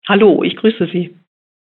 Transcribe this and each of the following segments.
Hallo, ich grüße Sie.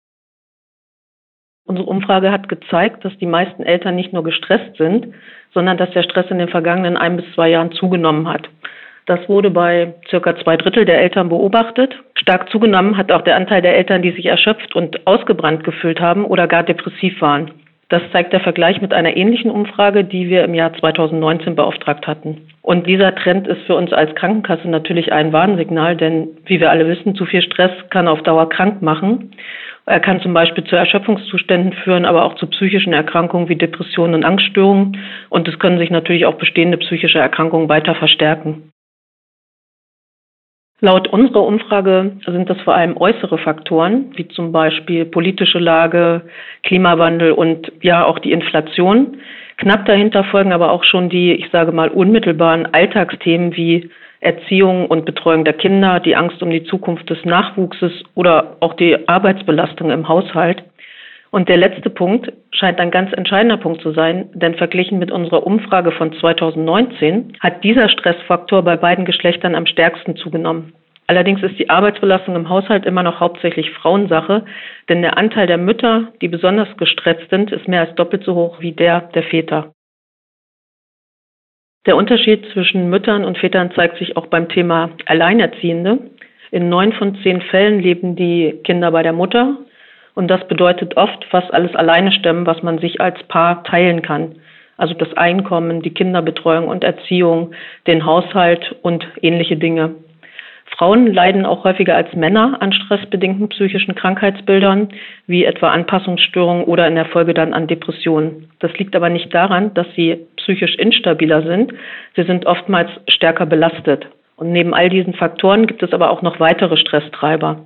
Unsere Umfrage hat gezeigt, dass die meisten Eltern nicht nur gestresst sind, sondern dass der Stress in den vergangenen 1 bis 2 Jahren zugenommen hat. Das wurde bei circa 2 Drittel der Eltern beobachtet. Stark zugenommen hat auch der Anteil der Eltern, die sich erschöpft und ausgebrannt gefühlt haben oder gar depressiv waren. Das zeigt der Vergleich mit einer ähnlichen Umfrage, die wir im Jahr 2019 beauftragt hatten. Und dieser Trend ist für uns als Krankenkasse natürlich ein Warnsignal, denn wie wir alle wissen, zu viel Stress kann auf Dauer krank machen. Er kann zum Beispiel zu Erschöpfungszuständen führen, aber auch zu psychischen Erkrankungen wie Depressionen und Angststörungen. Und es können sich natürlich auch bestehende psychische Erkrankungen weiter verstärken. Laut unserer Umfrage sind das vor allem äußere Faktoren, wie zum Beispiel politische Lage, Klimawandel und ja auch die Inflation. Knapp dahinter folgen aber auch schon die, ich sage mal, unmittelbaren Alltagsthemen wie Erziehung und Betreuung der Kinder, die Angst um die Zukunft des Nachwuchses oder auch die Arbeitsbelastung im Haushalt. Und der letzte Punkt scheint ein ganz entscheidender Punkt zu sein, denn verglichen mit unserer Umfrage von 2019 hat dieser Stressfaktor bei beiden Geschlechtern am stärksten zugenommen. Allerdings ist die Arbeitsbelastung im Haushalt immer noch hauptsächlich Frauensache, denn der Anteil der Mütter, die besonders gestresst sind, ist mehr als doppelt so hoch wie der Väter. Der Unterschied zwischen Müttern und Vätern zeigt sich auch beim Thema Alleinerziehende. In 9 von 10 Fällen leben die Kinder bei der Mutter. Und das bedeutet oft fast alles alleine stemmen, was man sich als Paar teilen kann. Also das Einkommen, die Kinderbetreuung und Erziehung, den Haushalt und ähnliche Dinge. Frauen leiden auch häufiger als Männer an stressbedingten psychischen Krankheitsbildern, wie etwa Anpassungsstörungen oder in der Folge dann an Depressionen. Das liegt aber nicht daran, dass sie psychisch instabiler sind. Sie sind oftmals stärker belastet. Und neben all diesen Faktoren gibt es aber auch noch weitere Stresstreiber.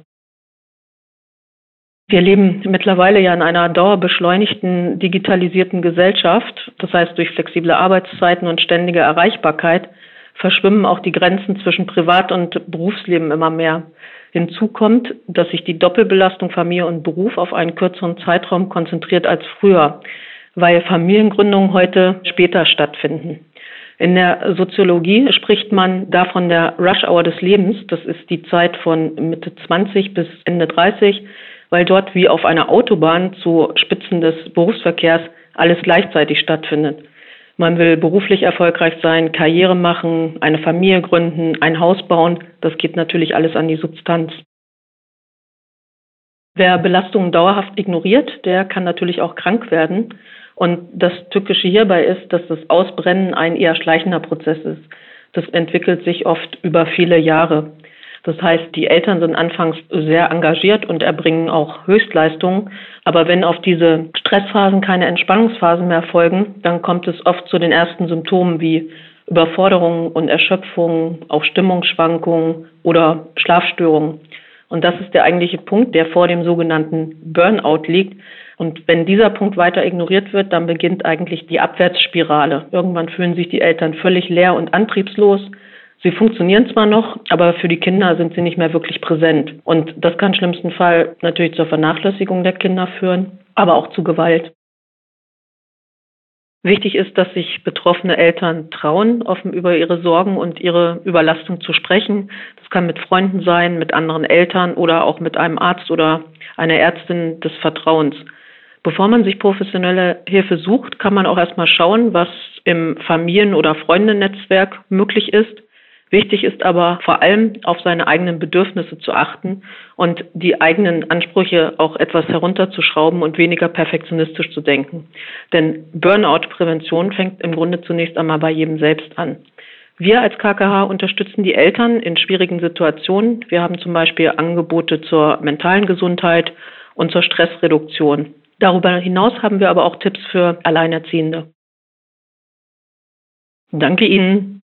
Wir leben mittlerweile ja in einer dauerbeschleunigten, digitalisierten Gesellschaft. Das heißt, durch flexible Arbeitszeiten und ständige Erreichbarkeit verschwimmen auch die Grenzen zwischen Privat- und Berufsleben immer mehr. Hinzu kommt, dass sich die Doppelbelastung Familie und Beruf auf einen kürzeren Zeitraum konzentriert als früher, weil Familiengründungen heute später stattfinden. In der Soziologie spricht man da von der Rush-Hour des Lebens. Das ist die Zeit von Mitte 20 bis Ende 30, weil dort wie auf einer Autobahn zu Spitzen des Berufsverkehrs alles gleichzeitig stattfindet. Man will beruflich erfolgreich sein, Karriere machen, eine Familie gründen, ein Haus bauen. Das geht natürlich alles an die Substanz. Wer Belastungen dauerhaft ignoriert, der kann natürlich auch krank werden. Und das Tückische hierbei ist, dass das Ausbrennen ein eher schleichender Prozess ist. Das entwickelt sich oft über viele Jahre. Das heißt, die Eltern sind anfangs sehr engagiert und erbringen auch Höchstleistungen. Aber wenn auf diese Stressphasen keine Entspannungsphasen mehr folgen, dann kommt es oft zu den ersten Symptomen wie Überforderung und Erschöpfung, auch Stimmungsschwankungen oder Schlafstörungen. Und das ist der eigentliche Punkt, der vor dem sogenannten Burnout liegt. Und wenn dieser Punkt weiter ignoriert wird, dann beginnt eigentlich die Abwärtsspirale. Irgendwann fühlen sich die Eltern völlig leer und antriebslos. Sie funktionieren zwar noch, aber für die Kinder sind sie nicht mehr wirklich präsent. Und das kann im schlimmsten Fall natürlich zur Vernachlässigung der Kinder führen, aber auch zu Gewalt. Wichtig ist, dass sich betroffene Eltern trauen, offen über ihre Sorgen und ihre Überlastung zu sprechen. Das kann mit Freunden sein, mit anderen Eltern oder auch mit einem Arzt oder einer Ärztin des Vertrauens. Bevor man sich professionelle Hilfe sucht, kann man auch erstmal schauen, was im Familien- oder Freundennetzwerk möglich ist. Wichtig ist aber vor allem, auf seine eigenen Bedürfnisse zu achten und die eigenen Ansprüche auch etwas herunterzuschrauben und weniger perfektionistisch zu denken. Denn Burnout-Prävention fängt im Grunde zunächst einmal bei jedem selbst an. Wir als KKH unterstützen die Eltern in schwierigen Situationen. Wir haben zum Beispiel Angebote zur mentalen Gesundheit und zur Stressreduktion. Darüber hinaus haben wir aber auch Tipps für Alleinerziehende. Danke Ihnen.